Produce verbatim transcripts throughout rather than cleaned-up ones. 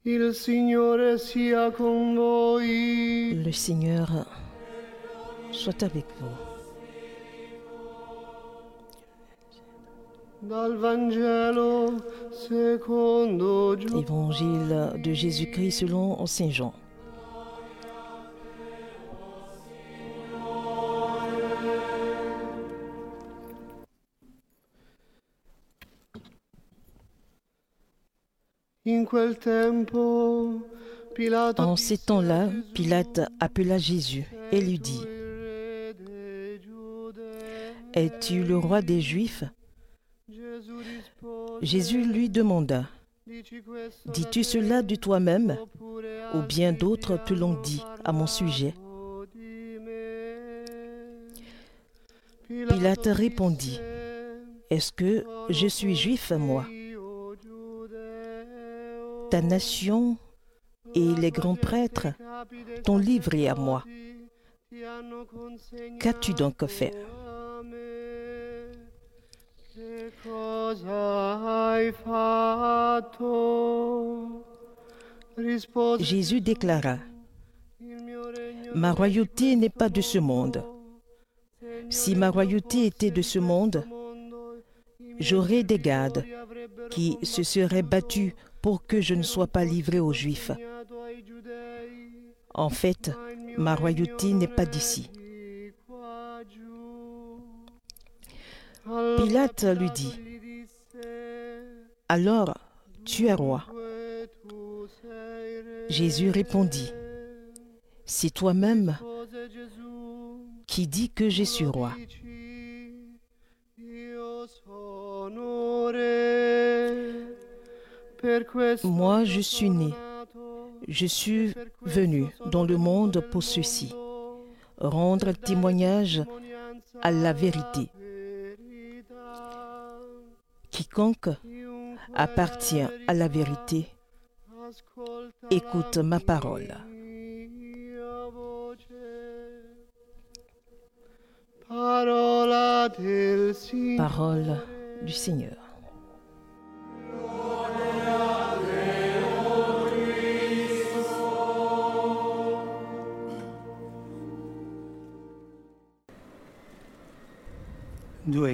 Il Signore sia con voi. Le Seigneur soit avec vous. Dal Vangelo secondo Giovanni. Évangile de Jésus-Christ selon Saint Jean. En ces temps-là, Pilate appela Jésus et lui dit : « Es-tu le roi des Juifs ? » Jésus lui demanda : « Dis-tu cela de toi-même, ou bien d'autres te l'ont dit à mon sujet ? » Pilate répondit : « Est-ce que je suis juif, moi ? Ta nation et les grands prêtres t'ont livré à moi. Qu'as-tu donc fait ? » Jésus déclara : « Ma royauté n'est pas de ce monde. Si ma royauté était de ce monde, j'aurais des gardes qui se seraient battus pour que je ne sois pas livré aux Juifs. En fait, ma royauté n'est pas d'ici. » Pilate lui dit : « Alors, tu es roi. » Jésus répondit : « C'est toi-même qui dis que je suis roi. » Moi, je suis né, je suis venu dans le monde pour ceci, rendre témoignage à la vérité. Quiconque appartient à la vérité, écoute ma parole. Parole du Seigneur. Deux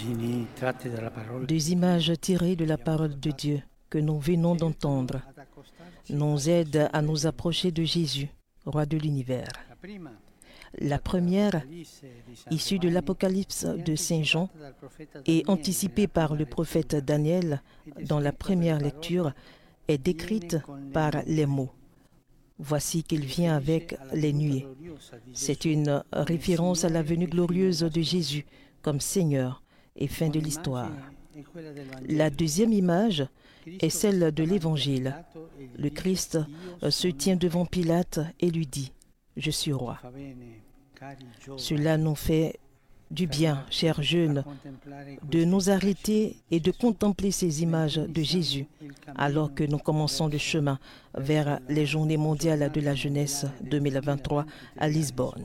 images tirées de la parole de Dieu que nous venons d'entendre nous aident à nous approcher de Jésus, roi de l'univers. La première, issue de l'Apocalypse de Saint Jean et anticipée par le prophète Daniel dans la première lecture, est décrite par les mots « Voici qu'il vient avec les nuées ». C'est une référence à la venue glorieuse de Jésus comme Seigneur et fin de l'histoire. La deuxième image est celle de l'Évangile. Le Christ se tient devant Pilate et lui dit : « Je suis roi ». Cela nous fait du bien, chers jeunes, de nous arrêter et de contempler ces images de Jésus alors que nous commençons le chemin vers les Journées mondiales de la jeunesse deux mille vingt-trois à Lisbonne.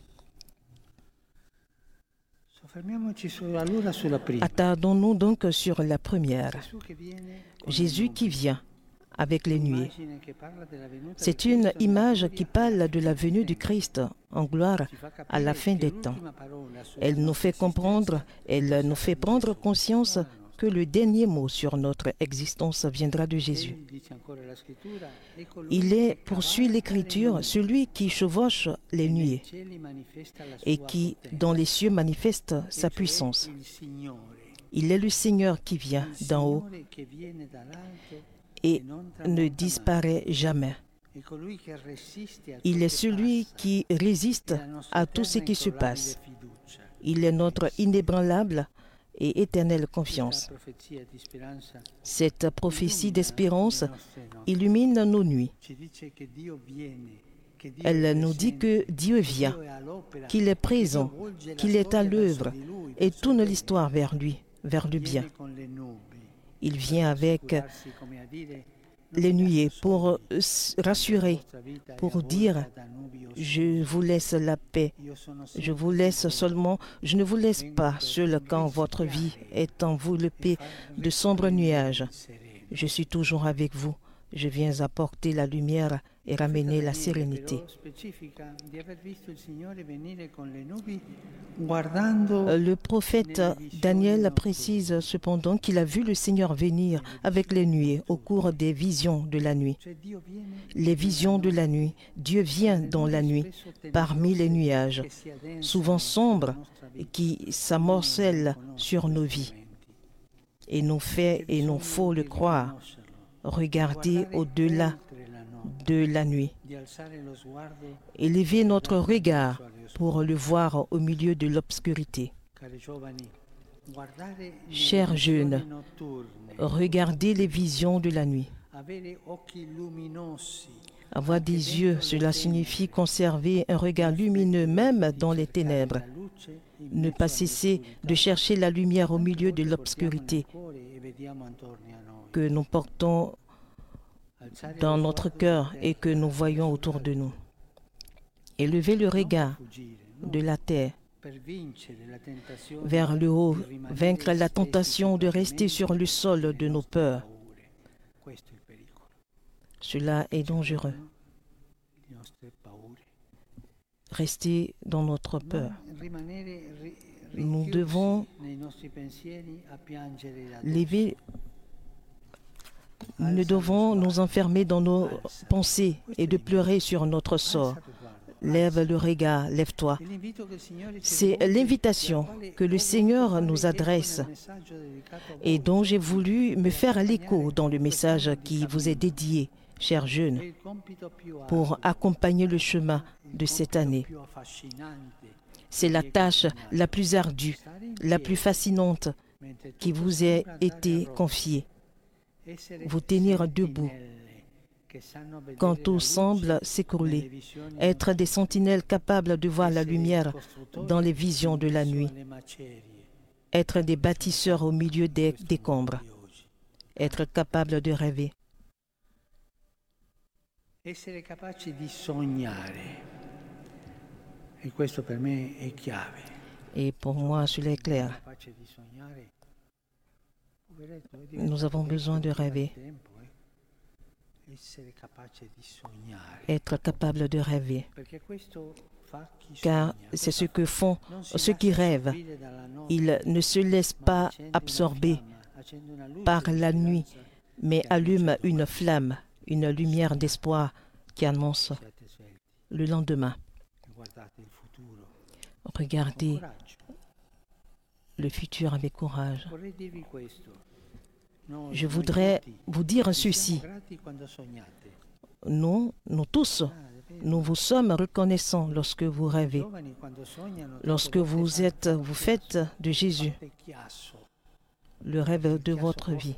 Attardons-nous donc sur la première. Jésus qui vient avec les nuées. C'est une image qui parle de la venue du Christ en gloire à la fin des temps. Elle nous fait comprendre, elle nous fait prendre conscience que le dernier mot sur notre existence viendra de Jésus. Il est, poursuit l'Écriture, celui qui chevauche les nuées et qui, dans les cieux, manifeste sa puissance. Il est le Seigneur qui vient d'en haut et ne disparaît jamais. Il est celui qui résiste à tout ce qui se passe. Il est notre inébranlable et éternelle confiance. Cette prophétie d'espérance illumine nos nuits. Elle nous dit que Dieu vient, qu'il est présent, qu'il est à l'œuvre et tourne l'histoire vers lui, vers le bien. Il vient avec les nuées pour rassurer, pour dire « Je vous laisse la paix, je vous laisse seulement, je ne vous laisse pas seul quand votre vie est enveloppée de sombres nuages. Je suis toujours avec vous, Je viens apporter la lumière et ramener la sérénité. Le prophète Daniel précise cependant qu'il a vu le Seigneur venir avec les nuées au cours des visions de la nuit. Les visions de la nuit, Dieu vient dans la nuit, parmi les nuages, souvent sombres, qui s'amoncellent sur nos vies. Et nous fait et nous faut le croire. Regarder au-delà de la nuit. Élever notre regard pour le voir au milieu de l'obscurité. Chers jeunes, regardez les visions de la nuit. Avoir des yeux, cela signifie conserver un regard lumineux même dans les ténèbres. Ne pas cesser de chercher la lumière au milieu de l'obscurité que nous portons dans notre cœur et que nous voyons autour de nous. Élever le regard de la terre vers le haut, vaincre la tentation de rester sur le sol de nos peurs. Cela est dangereux. Rester dans notre peur. Nous devons lever, nous devons nous enfermer dans nos pensées et de pleurer sur notre sort. Lève le regard, lève-toi. C'est l'invitation que le Seigneur nous adresse et dont j'ai voulu me faire l'écho dans le message qui vous est dédié, chers jeunes, pour accompagner le chemin de cette année. C'est la tâche la plus ardue, la plus fascinante qui vous a été confiée. Vous tenir debout quand tout semble s'écrouler, être des sentinelles capables de voir la lumière dans les visions de la nuit, être des bâtisseurs au milieu des décombres, être capables de rêver. Essere capaci di sognare. E questo per me è chiave. Et pour moi, cela est clair. Nous avons besoin de rêver. Être capable de rêver. Car c'est ce que font ceux qui rêvent. Ils ne se laissent pas absorber par la nuit, mais allument une flamme, une lumière d'espoir qui annonce le lendemain. Regardez le futur avec courage. Je voudrais vous dire ceci. Nous, nous tous, nous vous sommes reconnaissants lorsque vous rêvez, lorsque vous êtes, vous faites de Jésus le rêve de votre vie.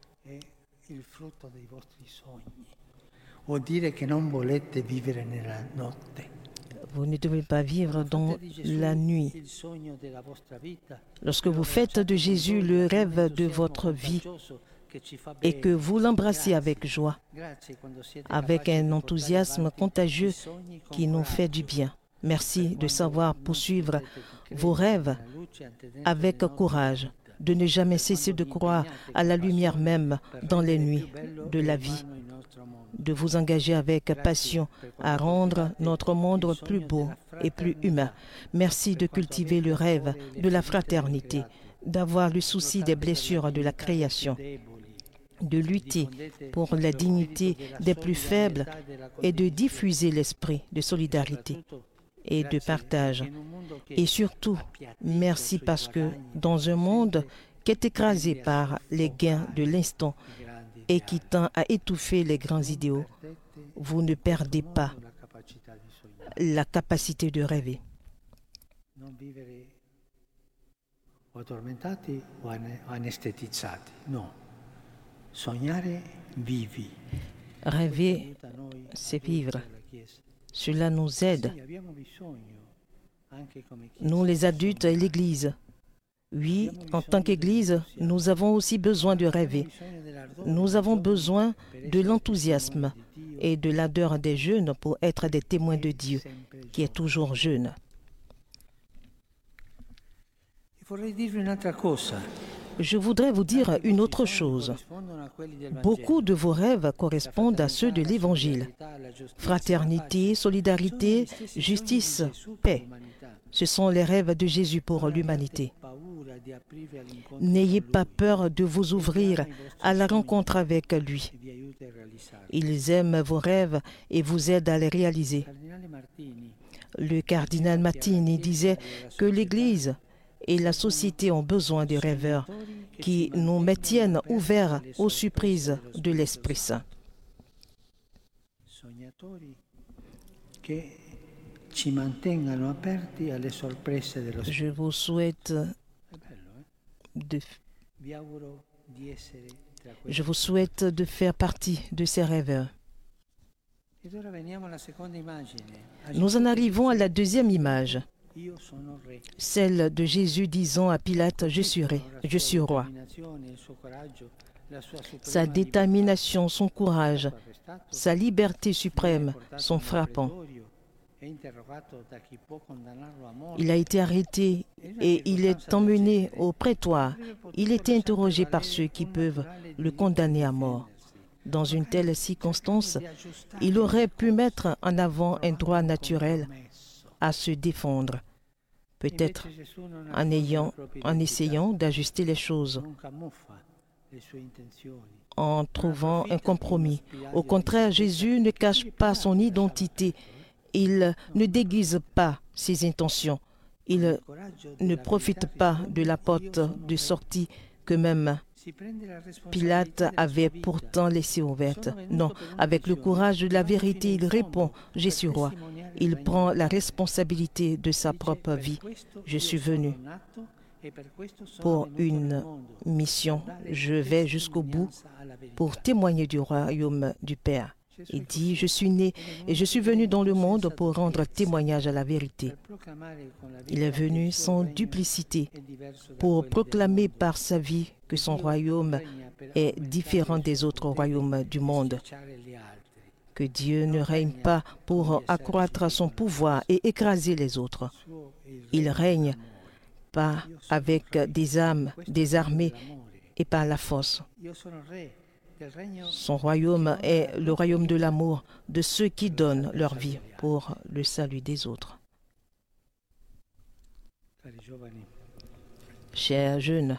Vous ne devez pas vivre dans la nuit. Lorsque vous faites de Jésus le rêve de votre vie et que vous l'embrassez avec joie, avec un enthousiasme contagieux qui nous fait du bien. Merci de savoir poursuivre vos rêves avec courage, de ne jamais cesser de croire à la lumière même dans les nuits de la vie, de vous engager avec passion à rendre notre monde plus beau et plus humain. Merci de cultiver le rêve de la fraternité, d'avoir le souci des blessures de la création, de lutter pour la dignité des plus faibles et de diffuser l'esprit de solidarité et de partage. Et surtout, merci parce que dans un monde qui est écrasé par les gains de l'instant et qui tend à étouffer les grands idéaux, vous ne perdez pas la capacité de rêver. Rêver, c'est vivre. Cela nous aide. Nous, les adultes et l'Église. Oui, en tant qu'Église, nous avons aussi besoin de rêver. Nous avons besoin de l'enthousiasme et de l'ardeur des jeunes pour être des témoins de Dieu, qui est toujours jeune. Je voudrais vous dire une autre chose. Beaucoup de vos rêves correspondent à ceux de l'Évangile. Fraternité, solidarité, justice, paix. Ce sont les rêves de Jésus pour l'humanité. N'ayez pas peur de vous ouvrir à la rencontre avec lui. Ils aiment vos rêves et vous aident à les réaliser. Le cardinal Martini disait que l'Église et la société ont besoin de rêveurs qui nous maintiennent ouverts aux surprises de l'Esprit Saint. Je vous souhaite de, je vous souhaite de faire partie de ces rêveurs. Nous en arrivons à la deuxième image, celle de Jésus disant à Pilate, « Je suis, je suis roi ». Sa détermination, son courage, sa liberté suprême sont frappants. Il a été arrêté et il est emmené au prétoire. Il était interrogé par ceux qui peuvent le condamner à mort. Dans une telle circonstance, il aurait pu mettre en avant un droit naturel à se défendre, peut-être en, ayant, en essayant d'ajuster les choses, en trouvant un compromis. Au contraire, Jésus ne cache pas son identité. Il ne déguise pas ses intentions. Il ne profite pas de la porte de sortie que même Pilate avait pourtant laissée ouverte. Non, avec le courage de la vérité, il répond « Je suis roi ». Il prend la responsabilité de sa propre vie. Je suis venu pour une mission. Je vais jusqu'au bout pour témoigner du royaume du Père. Il dit, je suis né et je suis venu dans le monde pour rendre témoignage à la vérité. Il est venu sans duplicité pour proclamer par sa vie que son royaume est différent des autres royaumes du monde. Que Dieu ne règne pas pour accroître son pouvoir et écraser les autres. Il règne pas avec des âmes, des armées et par la force. Son royaume est le royaume de l'amour de ceux qui donnent leur vie pour le salut des autres. Chers jeunes,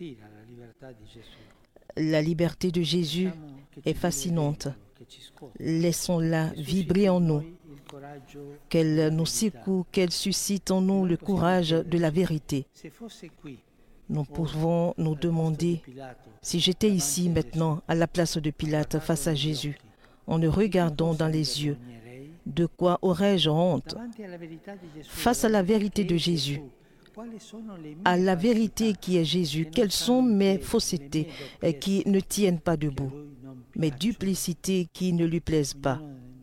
la liberté de Jésus est fascinante. Laissons-la vibrer en nous, qu'elle nous secoue, qu'elle suscite en nous le courage de la vérité. Nous pouvons nous demander, si j'étais ici maintenant à la place de Pilate face à Jésus, en le regardant dans les yeux, de quoi aurais-je honte? Face à la vérité de Jésus, à la vérité qui est Jésus, quelles sont mes faussetés qui ne tiennent pas debout, mes duplicités qui ne lui plaisent pas?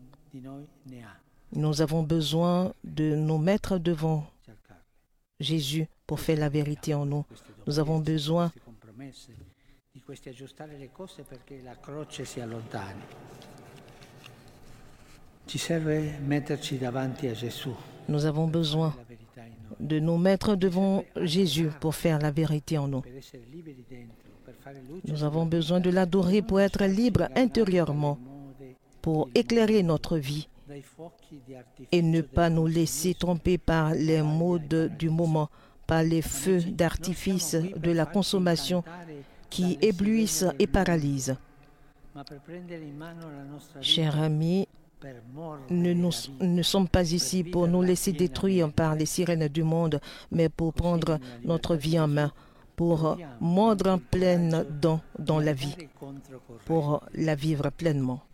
Nous avons besoin de nous mettre devant Jésus pour faire la vérité en nous. Nous avons besoin Nous avons besoin de nous mettre devant Jésus pour faire la vérité en nous. Nous avons besoin de l'adorer pour être libre intérieurement, pour éclairer notre vie et ne pas nous laisser tromper par les modes du moment, par les feux d'artifice de la consommation qui éblouissent et paralysent. Chers amis, nous nous, ne sommes pas ici pour nous laisser détruire par les sirènes du monde, mais pour prendre notre vie en main, pour mordre en pleine dent dans la vie, pour la vivre pleinement.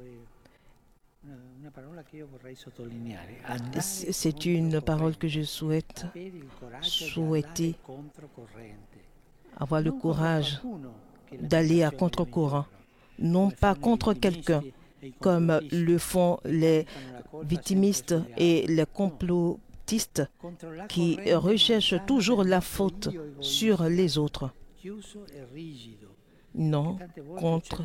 C'est une parole que je souhaite souhaiter, avoir le courage d'aller à contre-courant, non pas contre quelqu'un, comme le font les victimistes et les complotistes qui recherchent toujours la faute sur les autres. Non, contre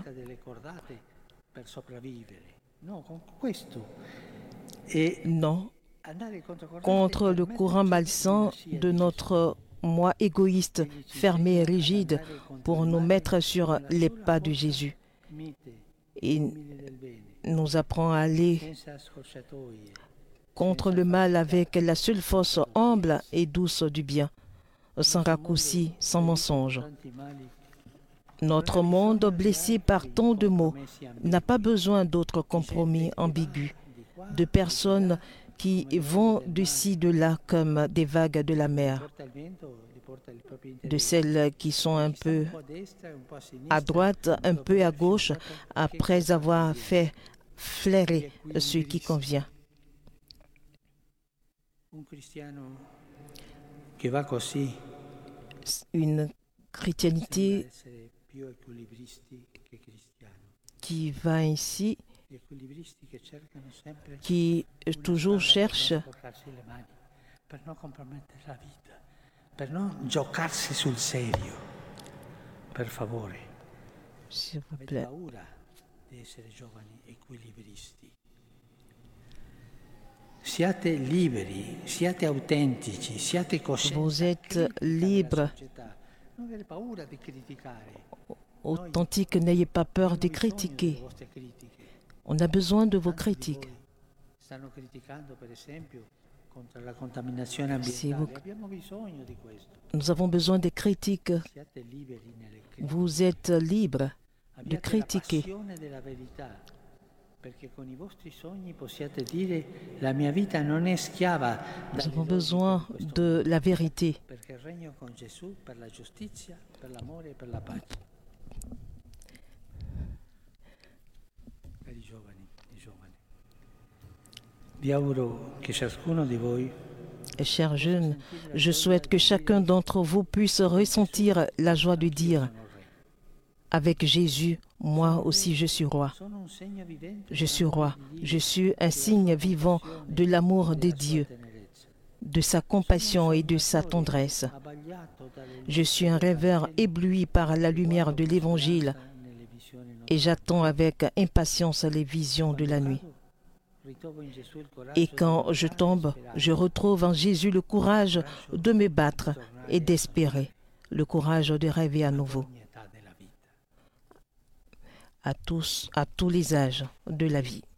Non, contre le courant malsain de notre moi égoïste, fermé et rigide, pour nous mettre sur les pas de Jésus. Et nous apprend à aller contre le mal avec la seule force humble et douce du bien, sans raccourci, sans mensonge. Notre monde, blessé par tant de maux, n'a pas besoin d'autres compromis ambigus, de personnes qui vont de ci, de là comme des vagues de la mer, de celles qui sont un peu à droite, un peu à gauche, après avoir fait flairer ce qui convient. Une chrétienté qui va ainsi, qui toujours cherche s'il vous plaît. Siate liberi, siate autentici, siate coscienti. Vous êtes libre, authentique, n'ayez pas peur de critiquer. On a besoin de vos critiques. Si vous... Nous avons besoin des critiques. Vous êtes libre de critiquer. Nous avons besoin de la vérité. Chers jeunes, je souhaite que chacun d'entre vous puisse ressentir la joie de dire: avec Jésus, moi aussi je suis roi. Je suis roi. Je suis un signe vivant de l'amour de Dieu, de sa compassion et de sa tendresse. Je suis un rêveur ébloui par la lumière de l'Évangile et j'attends avec impatience les visions de la nuit. Et quand je tombe, je retrouve en Jésus le courage de me battre et d'espérer, le courage de rêver à nouveau. À tous, à tous les âges de la vie.